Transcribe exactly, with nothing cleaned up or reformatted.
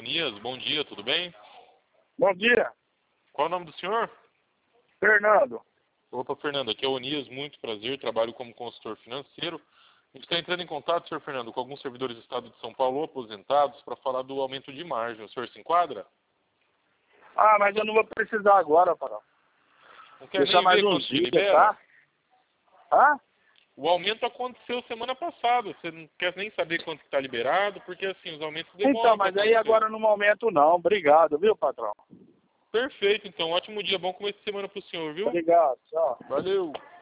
Onias. Bom dia, tudo bem? Bom dia, Qual é o nome do senhor? Fernando. Opa, Fernando, aqui é o Onias, muito prazer, trabalho como consultor financeiro. A gente está entrando em contato, senhor Fernando, com alguns servidores do Estado de São Paulo aposentados para falar do aumento de margem. O senhor se enquadra? Ah, mas eu não vou precisar agora, Parão. Não quer Deixa nem mais ver uns quanto que dias, libera? tá? Hã? O aumento aconteceu semana passada, você não quer nem saber quanto está liberado, porque assim, os aumentos demoram Então, para mas aí acontecer. agora no momento não. Obrigado, viu, patrão? Perfeito, então, ótimo dia, bom começo de semana para o senhor, viu? Obrigado, tchau. Valeu!